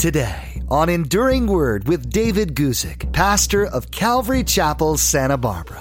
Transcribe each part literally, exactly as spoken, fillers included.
Today on Enduring Word with David Guzik, pastor of Calvary Chapel, Santa Barbara.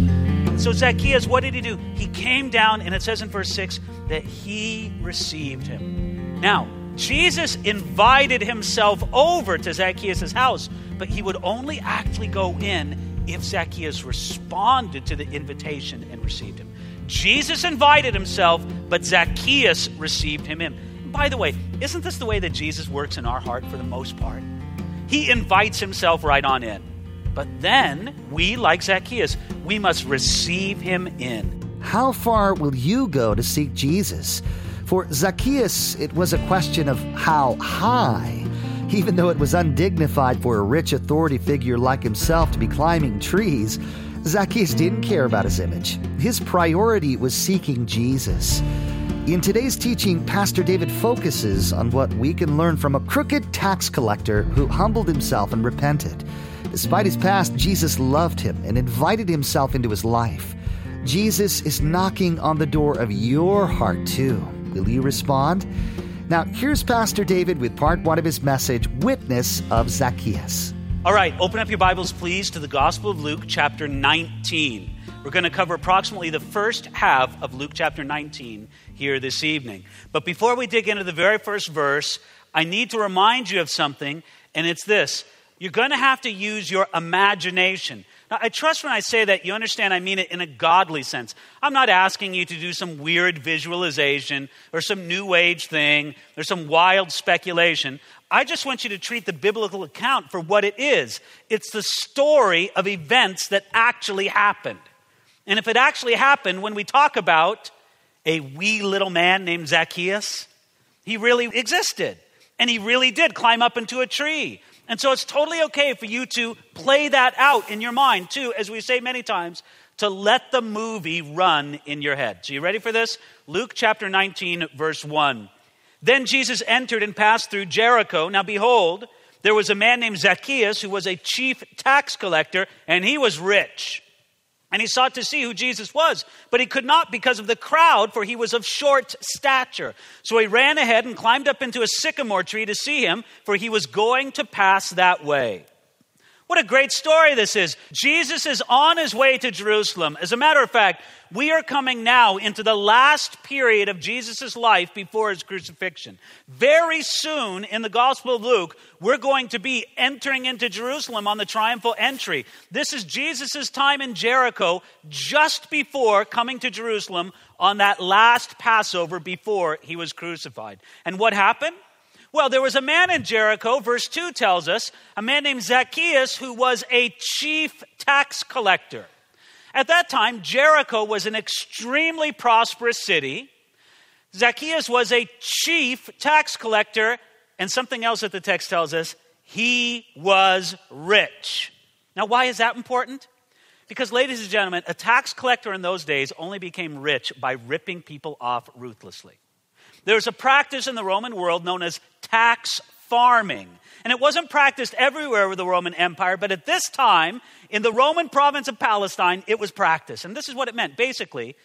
So Zacchaeus, what did he do? He came down, and it says in verse six that he received him. Now, Jesus invited himself over to Zacchaeus' house, but he would only actually go in if Zacchaeus responded to the invitation and received him. Jesus invited himself, but Zacchaeus received him in. And by the way, isn't this the way that Jesus works in our heart for the most part? He invites himself right on in. But then, we, like Zacchaeus, we must receive him in. How far will you go to seek Jesus? For Zacchaeus, it was a question of how high. Even though it was undignified for a rich authority figure like himself to be climbing trees, Zacchaeus didn't care about his image. His priority was seeking Jesus. In today's teaching, Pastor David focuses on what we can learn from a crooked tax collector who humbled himself and repented. Despite his past, Jesus loved him and invited himself into his life. Jesus is knocking on the door of your heart too. Will you respond? Now, here's Pastor David with part one of his message, Witness of Zacchaeus. All right, open up your Bibles, please, to the Gospel of Luke, chapter nineteen. We're going to cover approximately the first half of Luke chapter nineteen here this evening. But before we dig into the very first verse, I need to remind you of something, and it's this. You're going to have to use your imagination. Now, I trust when I say that you understand I mean it in a godly sense. I'm not asking you to do some weird visualization or some new age thing or some wild speculation. I just want you to treat the biblical account for what it is. It's the story of events that actually happened. And if it actually happened when we talk about a wee little man named Zacchaeus, he really existed. And he really did climb up into a tree. And so it's totally okay for you to play that out in your mind too, as we say many times, to let the movie run in your head. So you ready for this? Luke chapter nineteen, verse one. Then Jesus entered and passed through Jericho. Now behold, there was a man named Zacchaeus who was a chief tax collector, and he was rich. And he sought to see who Jesus was, but he could not because of the crowd, for he was of short stature. So he ran ahead and climbed up into a sycamore tree to see him, for he was going to pass that way. What a great story this is. Jesus is on his way to Jerusalem. As a matter of fact, we are coming now into the last period of Jesus' life before his crucifixion. Very soon in the Gospel of Luke, we're going to be entering into Jerusalem on the triumphal entry. This is Jesus' time in Jericho just before coming to Jerusalem on that last Passover before he was crucified. And what happened? Well, there was a man in Jericho, verse two tells us, a man named Zacchaeus who was a chief tax collector. At that time, Jericho was an extremely prosperous city. Zacchaeus was a chief tax collector, and something else that the text tells us, he was rich. Now, why is that important? Because, ladies and gentlemen, a tax collector in those days only became rich by ripping people off ruthlessly. There was a practice in the Roman world known as tax farming. And it wasn't practiced everywhere with the Roman Empire, but at this time, in the Roman province of Palestine, it was practiced. And this is what it meant. Basically,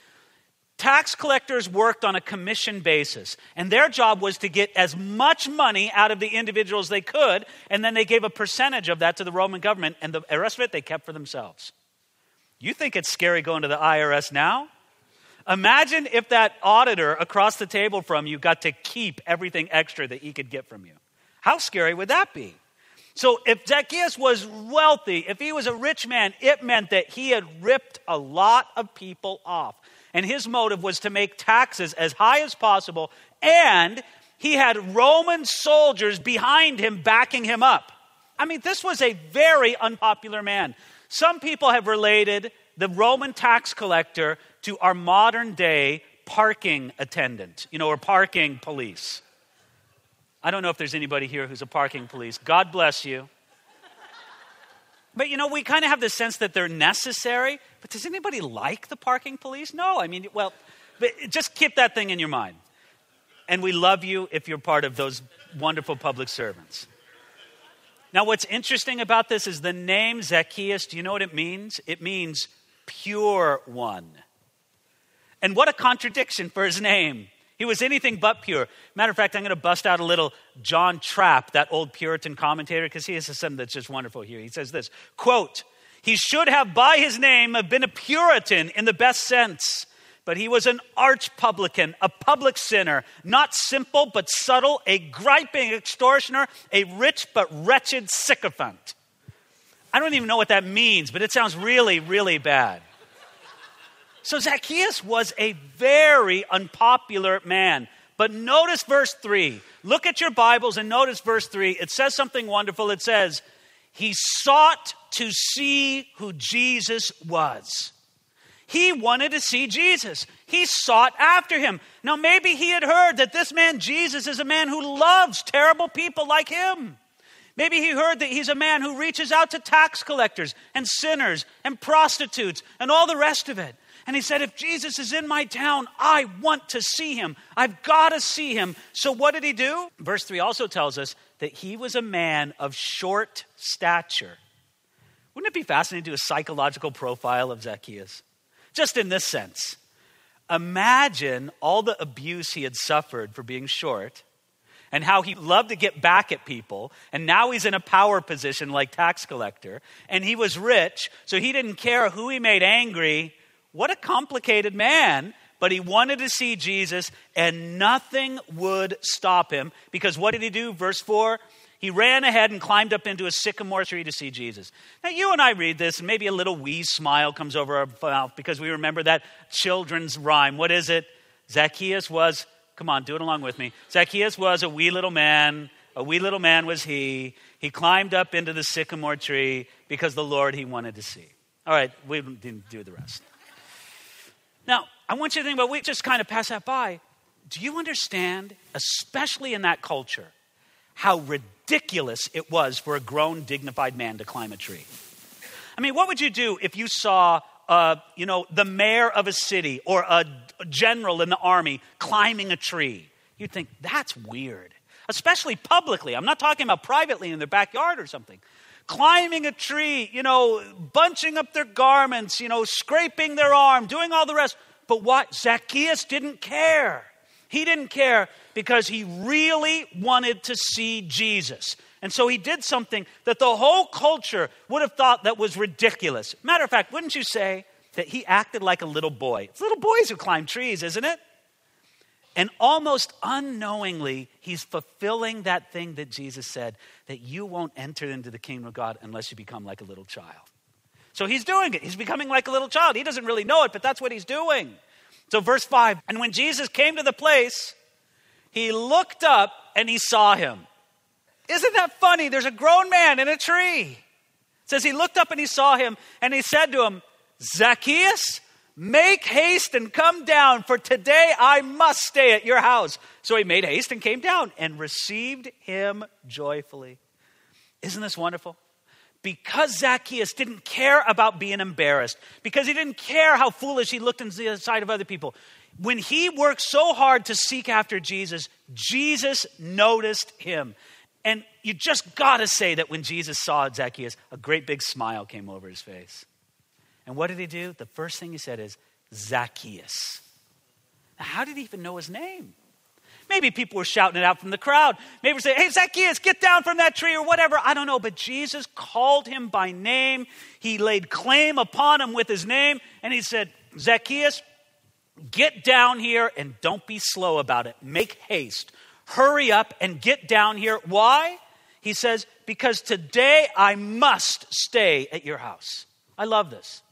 tax collectors worked on a commission basis. And their job was to get as much money out of the individuals they could, and then they gave a percentage of that to the Roman government, and the rest of it they kept for themselves. You think it's scary going to the I R S now? Imagine if that auditor across the table from you got to keep everything extra that he could get from you. How scary would that be? So if Zacchaeus was wealthy, if he was a rich man, it meant that he had ripped a lot of people off. And his motive was to make taxes as high as possible, and he had Roman soldiers behind him backing him up. I mean, this was a very unpopular man. Some people have related the Roman tax collector to our modern day parking attendant, you know, or parking police. I don't know if there's anybody here who's a parking police. God bless you. But, you know, we kind of have this sense that they're necessary. But does anybody like the parking police? No, I mean, well, but just keep that thing in your mind. And we love you if you're part of those wonderful public servants. Now, what's interesting about this is the name Zacchaeus. Do you know what it means? It means pure one. And what a contradiction for his name. He was anything but pure. Matter of fact, I'm going to bust out a little John Trapp, that old Puritan commentator, because he has something that's just wonderful here. He says this, quote, "He should have by his name have been a Puritan in the best sense, but he was an arch publican, a public sinner, not simple but subtle, a griping extortioner, a rich but wretched sycophant." I don't even know what that means, but it sounds really, really bad. So Zacchaeus was a very unpopular man. But notice verse three. Look at your Bibles and notice verse three. It says something wonderful. It says, he sought to see who Jesus was. He wanted to see Jesus. He sought after him. Now maybe he had heard that this man Jesus is a man who loves terrible people like him. Maybe he heard that he's a man who reaches out to tax collectors and sinners and prostitutes and all the rest of it. And he said, if Jesus is in my town, I want to see him. I've got to see him. So what did he do? Verse three also tells us that he was a man of short stature. Wouldn't it be fascinating to do a psychological profile of Zacchaeus? Just in this sense. Imagine all the abuse he had suffered for being short and how he loved to get back at people. And now he's in a power position like tax collector. And he was rich, so he didn't care who he made angry. What a complicated man, but he wanted to see Jesus and nothing would stop him because what did he do? Verse four, he ran ahead and climbed up into a sycamore tree to see Jesus. Now you and I read this and maybe a little wee smile comes over our mouth because we remember that children's rhyme. What is it? Zacchaeus was, come on, do it along with me. Zacchaeus was a wee little man, a wee little man was he. He climbed up into the sycamore tree because the Lord he wanted to see. All right, we didn't do the rest. Now, I want you to think about, we just kind of pass that by. Do you understand, especially in that culture, how ridiculous it was for a grown, dignified man to climb a tree? I mean, what would you do if you saw, uh, you know, the mayor of a city or a general in the army climbing a tree? You'd think, that's weird, especially publicly. I'm not talking about privately in their backyard or something. Climbing a tree, you know, bunching up their garments, you know, scraping their arm, doing all the rest. But what? Zacchaeus didn't care. He didn't care because he really wanted to see Jesus. And so he did something that the whole culture would have thought that was ridiculous. Matter of fact, wouldn't you say that he acted like a little boy? It's little boys who climb trees, isn't it? And almost unknowingly, he's fulfilling that thing that Jesus said, that you won't enter into the kingdom of God unless you become like a little child. So he's doing it. He's becoming like a little child. He doesn't really know it, but that's what he's doing. So verse five, and when Jesus came to the place, he looked up and he saw him. Isn't that funny? There's a grown man in a tree. It says he looked up and he saw him and he said to him, Zacchaeus, make haste and come down, for today I must stay at your house. So he made haste and came down and received him joyfully. Isn't this wonderful? Because Zacchaeus didn't care about being embarrassed, because he didn't care how foolish he looked in the sight of other people, when he worked so hard to seek after Jesus, Jesus noticed him. And you just got to say that when Jesus saw Zacchaeus, a great big smile came over his face. And what did he do? The first thing he said is, Zacchaeus. Now, how did he even know his name? Maybe people were shouting it out from the crowd. Maybe they say, hey, Zacchaeus, get down from that tree or whatever. I don't know. But Jesus called him by name. He laid claim upon him with his name. And he said, Zacchaeus, get down here and don't be slow about it. Make haste. Hurry up and get down here. Why? He says, because today I must stay at your house. I love this.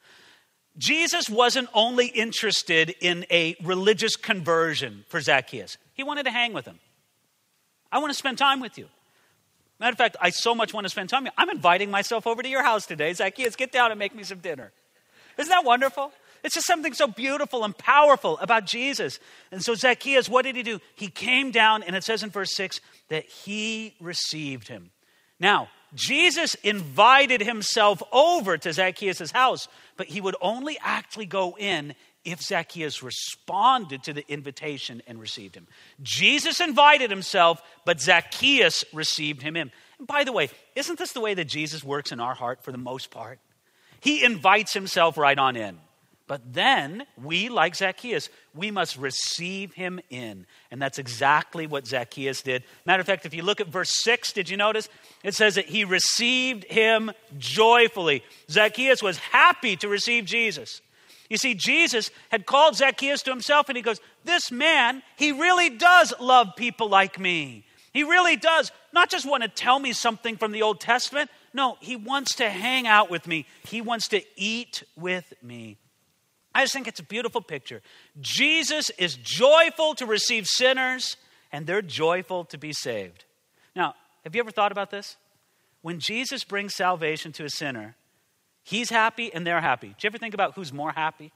Jesus wasn't only interested in a religious conversion for Zacchaeus. He wanted to hang with him. I want to spend time with you. Matter of fact, I so much want to spend time with you. I'm inviting myself over to your house today. Zacchaeus, get down and make me some dinner. Isn't that wonderful? It's just something so beautiful and powerful about Jesus. And so Zacchaeus, what did he do? He came down, and it says in verse six that he received him. Now, Jesus invited himself over to Zacchaeus' house, but he would only actually go in if Zacchaeus responded to the invitation and received him. Jesus invited himself, but Zacchaeus received him in. And by the way, isn't this the way that Jesus works in our heart for the most part? He invites himself right on in. But then we, like Zacchaeus, we must receive him in. And that's exactly what Zacchaeus did. Matter of fact, if you look at verse six, did you notice? It says that he received him joyfully. Zacchaeus was happy to receive Jesus. You see, Jesus had called Zacchaeus to himself, and he goes, this man, he really does love people like me. He really does not just want to tell me something from the Old Testament. No, he wants to hang out with me. He wants to eat with me. I just think it's a beautiful picture. Jesus is joyful to receive sinners, and they're joyful to be saved. Now, have you ever thought about this? When Jesus brings salvation to a sinner, he's happy and they're happy. Do you ever think about who's more happy?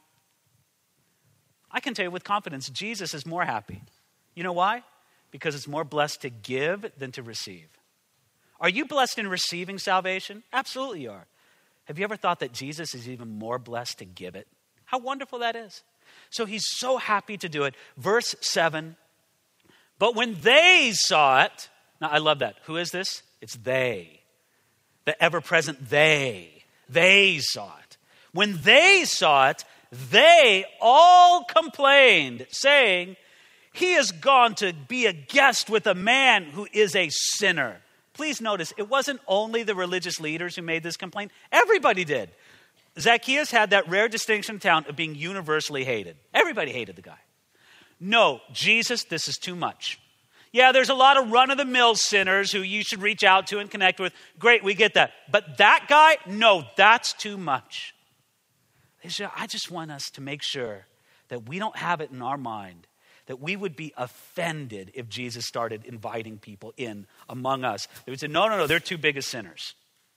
I can tell you with confidence, Jesus is more happy. You know why? Because it's more blessed to give than to receive. Are you blessed in receiving salvation? Absolutely you are. Have you ever thought that Jesus is even more blessed to give it? How wonderful that is. So he's so happy to do it. Verse seven, but when they saw it, now I love that. Who is this? It's they. The ever-present they. They saw it. When they saw it, they all complained, saying, he has gone to be a guest with a man who is a sinner. Please notice, it wasn't only the religious leaders who made this complaint. Everybody did. Zacchaeus had that rare distinction in town of being universally hated. Everybody hated the guy. No, Jesus, this is too much. Yeah, there's a lot of run-of-the-mill sinners who you should reach out to and connect with. Great, we get that. But that guy, no, that's too much. They said, I just want us to make sure that we don't have it in our mind that we would be offended if Jesus started inviting people in among us. They would say, no, no, no, they're too big as sinners.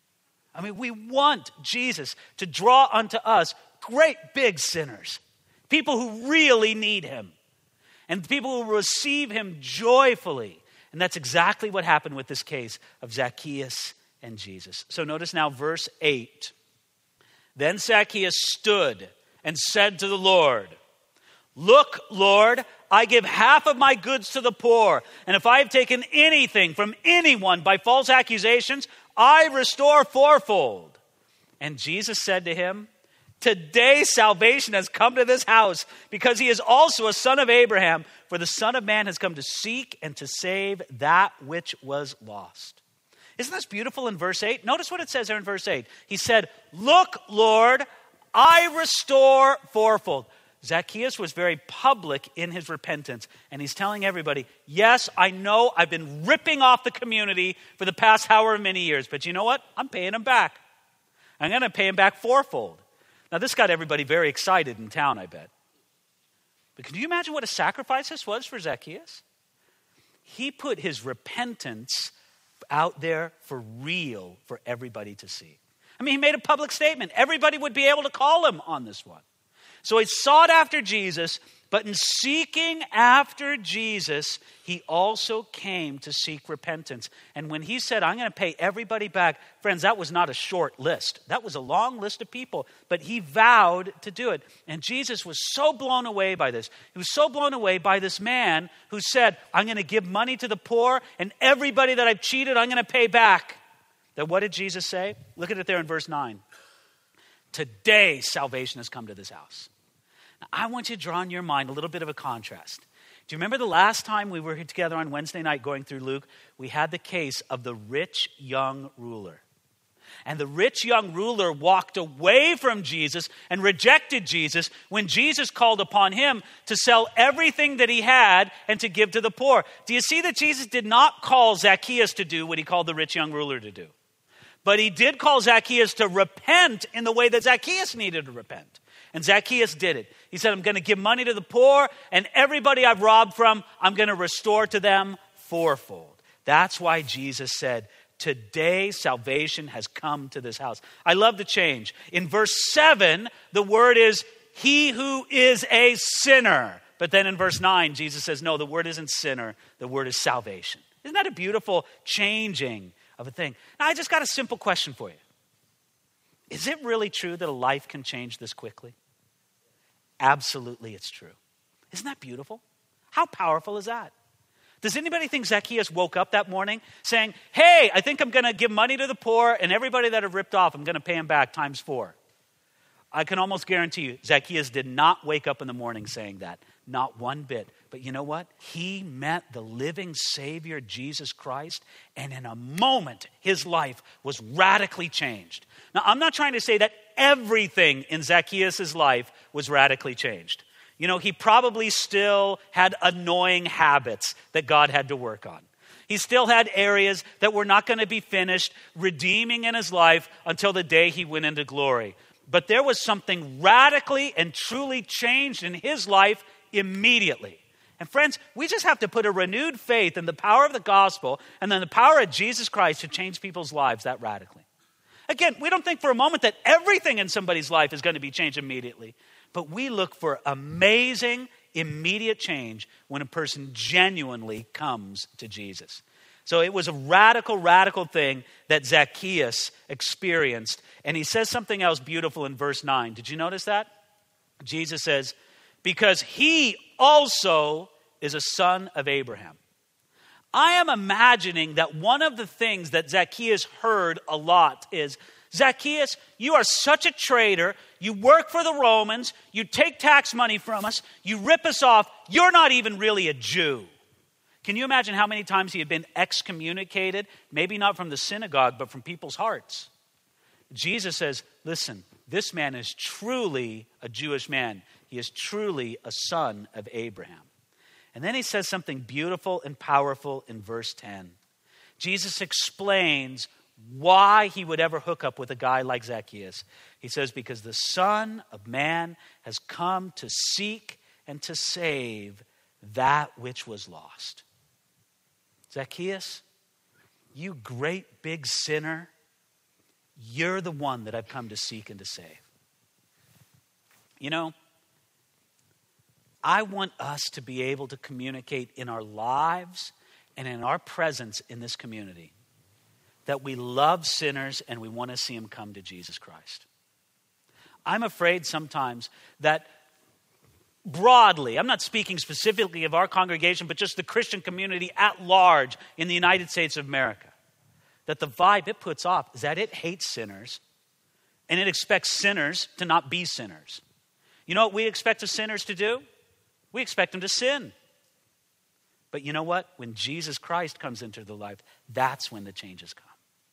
I mean, we want Jesus to draw unto us great big sinners, people who really need him, and people who receive him joyfully. And that's exactly what happened with this case of Zacchaeus and Jesus. So notice now verse eight. Then Zacchaeus stood and said to the Lord, look, Lord, I give half of my goods to the poor, and if I have taken anything from anyone by false accusations, I restore fourfold. And Jesus said to him, today salvation has come to this house, because he is also a son of Abraham, for the Son of Man has come to seek and to save that which was lost. Isn't this beautiful in verse eight? Notice what it says there in verse eight. He said, look, Lord, I restore fourfold. Zacchaeus was very public in his repentance, and he's telling everybody, yes, I know I've been ripping off the community for the past however many years, but you know what? I'm paying him back. I'm going to pay him back fourfold. Now, this got everybody very excited in town, I bet. But can you imagine what a sacrifice this was for Zacchaeus? He put his repentance out there for real for everybody to see. I mean, he made a public statement. Everybody would be able to call him on this one. So he sought after Jesus, but in seeking after Jesus, he also came to seek repentance. And when he said, I'm going to pay everybody back, friends, that was not a short list. That was a long list of people, but he vowed to do it. And Jesus was so blown away by this. He was so blown away by this man who said, I'm going to give money to the poor, and everybody that I've cheated, I'm going to pay back. That what did Jesus say? Look at it there in verse nine. Today, salvation has come to this house. Now, I want you to draw in your mind a little bit of a contrast. Do you remember the last time we were here together on Wednesday night going through Luke? We had the case of the rich young ruler. And the rich young ruler walked away from Jesus and rejected Jesus when Jesus called upon him to sell everything that he had and to give to the poor. Do you see that Jesus did not call Zacchaeus to do what he called the rich young ruler to do? But he did call Zacchaeus to repent in the way that Zacchaeus needed to repent. And Zacchaeus did it. He said, I'm going to give money to the poor, and everybody I've robbed from, I'm going to restore to them fourfold. That's why Jesus said, today salvation has come to this house. I love the change. In verse seven, the word is, he who is a sinner. But then in verse nine, Jesus says, no, the word isn't sinner. The word is salvation. Isn't that a beautiful changing of a thing? Now, I just got a simple question for you. Is it really true that a life can change this quickly? Absolutely, it's true. Isn't that beautiful? How powerful is that? Does anybody think Zacchaeus woke up that morning saying, hey, I think I'm going to give money to the poor, and everybody that I've ripped off, I'm going to pay him back times four? I can almost guarantee you, Zacchaeus did not wake up in the morning saying that. Not one bit. But you know what? He met the living Savior, Jesus Christ, and in a moment, his life was radically changed. Now, I'm not trying to say that everything in Zacchaeus' life was radically changed. You know, he probably still had annoying habits that God had to work on. He still had areas that were not going to be finished redeeming in his life until the day he went into glory. But there was something radically and truly changed in his life immediately. And friends, we just have to put a renewed faith in the power of the gospel and then the power of Jesus Christ to change people's lives that radically. Again, we don't think for a moment that everything in somebody's life is going to be changed immediately. But we look for amazing, immediate change when a person genuinely comes to Jesus. So it was a radical, radical thing that Zacchaeus experienced. And he says something else beautiful in verse nine. Did you notice that? Jesus says, because he also is a son of Abraham. I am imagining that one of the things that Zacchaeus heard a lot is, Zacchaeus, you are such a traitor. You work for the Romans. You take tax money from us. You rip us off. You're not even really a Jew. Can you imagine how many times he had been excommunicated? Maybe not from the synagogue, but from people's hearts. Jesus says, listen, this man is truly a Jewish man. He is truly a son of Abraham. And then he says something beautiful and powerful in verse ten. Jesus explains why he would ever hook up with a guy like Zacchaeus. He says, because the Son of Man has come to seek and to save that which was lost. Zacchaeus, you great big sinner, you're the one that I've come to seek and to save. You know, I want us to be able to communicate in our lives and in our presence in this community that we love sinners and we want to see them come to Jesus Christ. I'm afraid sometimes that broadly, I'm not speaking specifically of our congregation, but just the Christian community at large in the United States of America, that the vibe it puts off is that it hates sinners and it expects sinners to not be sinners. You know what we expect of sinners to do? We expect them to sin. But you know what? When Jesus Christ comes into their life, that's when the changes come.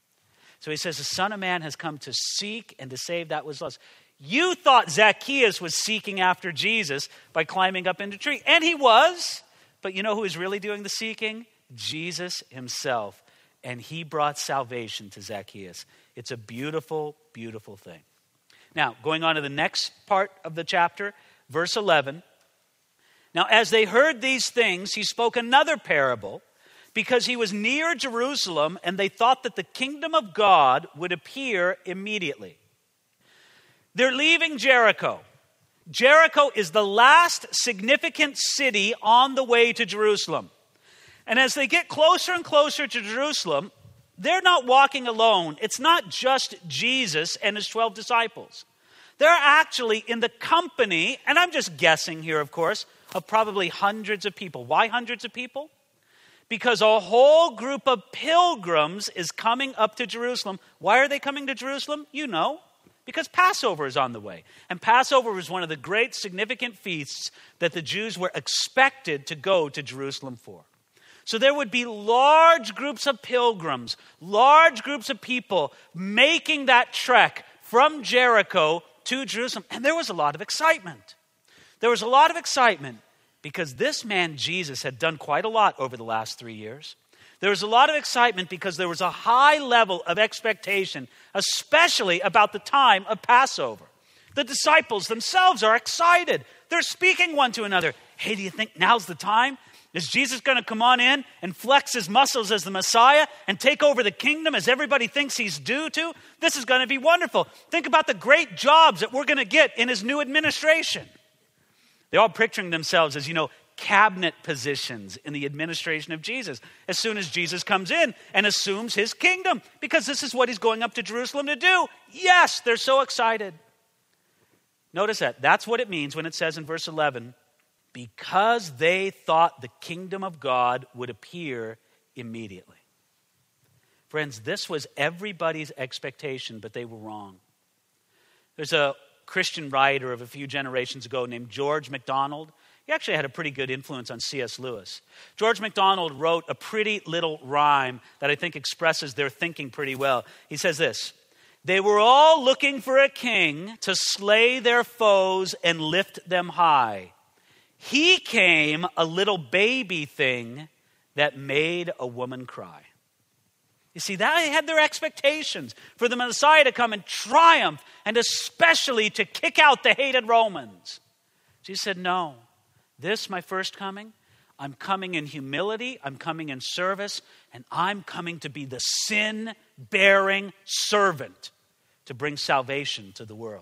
So he says, the Son of Man has come to seek and to save that was lost. You thought Zacchaeus was seeking after Jesus by climbing up into a tree. And he was. But you know who is really doing the seeking? Jesus himself. And he brought salvation to Zacchaeus. It's a beautiful, beautiful thing. Now, going on to the next part of the chapter, verse eleven. Now, as they heard these things, he spoke another parable, because he was near Jerusalem and they thought that the kingdom of God would appear immediately. They're leaving Jericho. Jericho is the last significant city on the way to Jerusalem. And as they get closer and closer to Jerusalem, they're not walking alone. It's not just Jesus and his twelve disciples. They're actually in the company, and I'm just guessing here, of course, of probably hundreds of people. Why hundreds of people? Because a whole group of pilgrims is coming up to Jerusalem. Why are they coming to Jerusalem? You know, because Passover is on the way. And Passover was one of the great significant feasts that the Jews were expected to go to Jerusalem for. So there would be large groups of pilgrims, large groups of people making that trek from Jericho to Jerusalem. And there was a lot of excitement. There was a lot of excitement because this man, Jesus, had done quite a lot over the last three years. There was a lot of excitement because there was a high level of expectation, especially about the time of Passover. The disciples themselves are excited. They're speaking one to another. Hey, do you think now's the time? Is Jesus going to come on in and flex his muscles as the Messiah and take over the kingdom as everybody thinks he's due to? This is going to be wonderful. Think about the great jobs that we're going to get in his new administration. They're all picturing themselves as, you know, cabinet positions in the administration of Jesus as soon as Jesus comes in and assumes his kingdom, because this is what he's going up to Jerusalem to do. Yes, they're so excited. Notice that. That's what it means when it says in verse eleven, because they thought the kingdom of God would appear immediately. Friends, this was everybody's expectation, but they were wrong. There's a Christian writer of a few generations ago named George MacDonald. He actually had a pretty good influence on C S Lewis. George MacDonald wrote a pretty little rhyme that I think expresses their thinking pretty well. He says this: "They were all looking for a king to slay their foes and lift them high. He came, a little baby thing that made a woman cry." You see, they had their expectations for the Messiah to come and triumph, and especially to kick out the hated Romans. Jesus said, no, this, my first coming, I'm coming in humility, I'm coming in service, and I'm coming to be the sin-bearing servant to bring salvation to the world.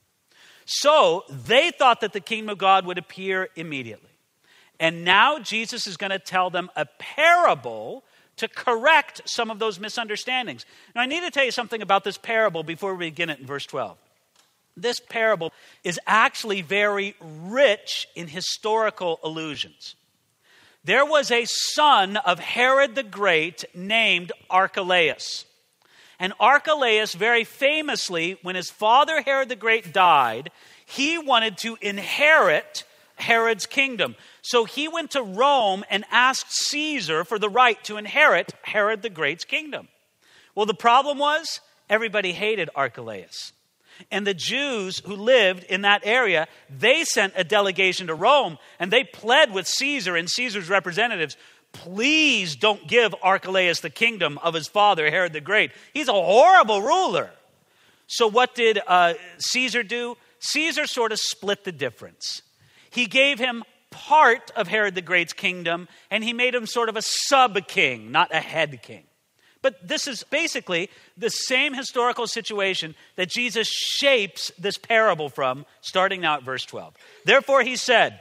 So they thought that the kingdom of God would appear immediately. And now Jesus is going to tell them a parable to correct some of those misunderstandings. Now, I need to tell you something about this parable before we begin it in verse twelve. This parable is actually very rich in historical allusions. There was a son of Herod the Great named Archelaus. And Archelaus, very famously, when his father Herod the Great died, he wanted to inherit Herod's kingdom. So he went to Rome and asked Caesar for the right to inherit Herod the Great's kingdom. Well, the problem was everybody hated Archelaus. And the Jews who lived in that area, they sent a delegation to Rome and they pled with Caesar and Caesar's representatives, please don't give Archelaus the kingdom of his father, Herod the Great. He's a horrible ruler. So what did uh, Caesar do? Caesar sort of split the difference. He gave him part of Herod the Great's kingdom, and he made him sort of a sub-king, not a head king. But this is basically the same historical situation that Jesus shapes this parable from, starting now at verse twelve. Therefore he said,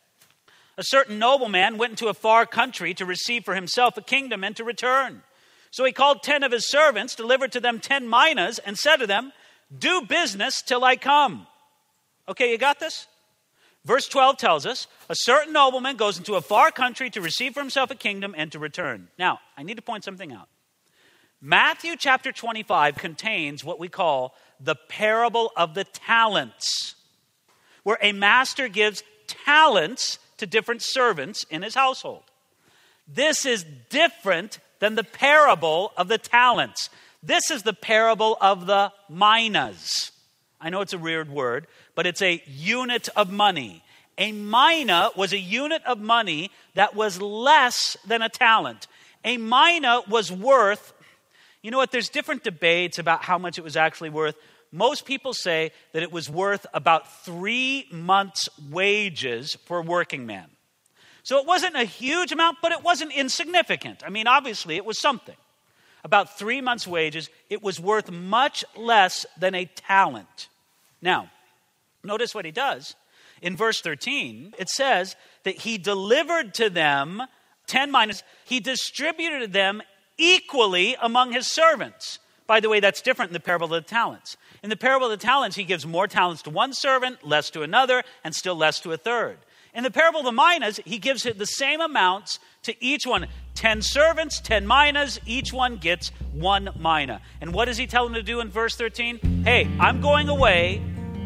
a certain nobleman went into a far country to receive for himself a kingdom and to return. So he called ten of his servants, delivered to them ten minas, and said to them, do business till I come. Okay, you got this? Verse twelve tells us, a certain nobleman goes into a far country to receive for himself a kingdom and to return. Now, I need to point something out. Matthew chapter twenty-five contains what we call the parable of the talents, where a master gives talents to different servants in his household. This is different than the parable of the talents. This is the parable of the minas. I know it's a weird word, but it's a unit of money. A mina was a unit of money that was less than a talent. A mina was worth, you know what, there's different debates about how much it was actually worth. Most people say that it was worth about three months' wages for a working man. So it wasn't a huge amount, but it wasn't insignificant. I mean, obviously it was something. About three months' wages, it was worth much less than a talent. Now, notice what he does. In verse thirteen, it says that he delivered to them ten minas. He distributed them equally among his servants. By the way, that's different in the parable of the talents. In the parable of the talents, he gives more talents to one servant, less to another, and still less to a third. In the parable of the minas, he gives it the same amounts to each one. Ten servants, ten minas, each one gets one mina. And what does he tell them to do in verse thirteen? Hey, I'm going away.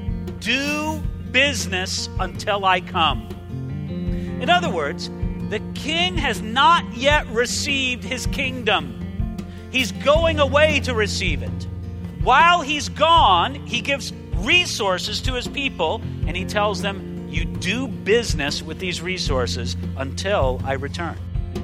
Do business until I come. In other words, the king has not yet received his kingdom. He's going away to receive it. While he's gone, he gives resources to his people, and he tells them, you do business with these resources until I return.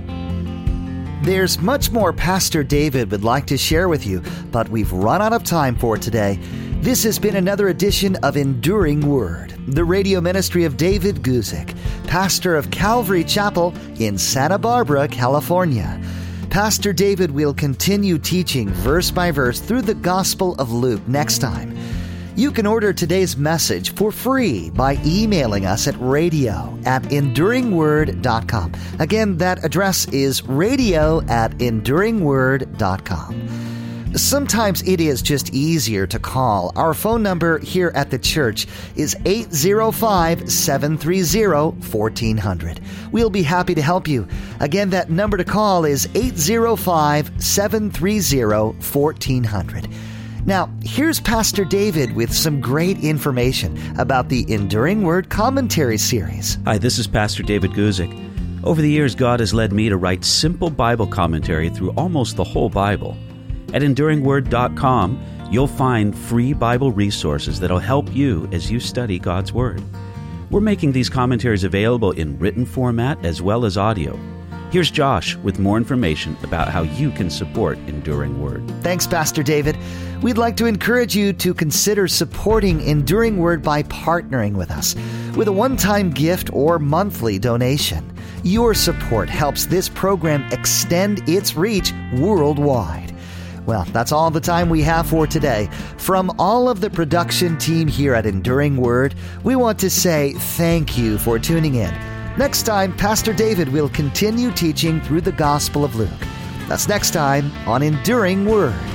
There's much more Pastor David would like to share with you, but we've run out of time for today. This has been another edition of Enduring Word, the radio ministry of David Guzik, pastor of Calvary Chapel in Santa Barbara, California. Pastor David will continue teaching verse by verse through the Gospel of Luke next time. You can order today's message for free by emailing us at radio at enduring word dot com. Again, that address is radio at enduring word dot com. Sometimes it is just easier to call. Our phone number here at the church is eight zero five, seven three zero, one four zero zero. We'll be happy to help you. Again, that number to call is eight zero five, seven three zero, one four zero zero. Now, here's Pastor David with some great information about the Enduring Word Commentary series. Hi, this is Pastor David Guzik. Over the years, God has led me to write simple Bible commentary through almost the whole Bible. At enduring word dot com, you'll find free Bible resources that'll help you as you study God's Word. We're making these commentaries available in written format as well as audio. Here's Josh with more information about how you can support Enduring Word. Thanks, Pastor David. We'd like to encourage you to consider supporting Enduring Word by partnering with us with a one-time gift or monthly donation. Your support helps this program extend its reach worldwide. Well, that's all the time we have for today. From all of the production team here at Enduring Word, we want to say thank you for tuning in. Next time, Pastor David will continue teaching through the Gospel of Luke. That's next time on Enduring Word.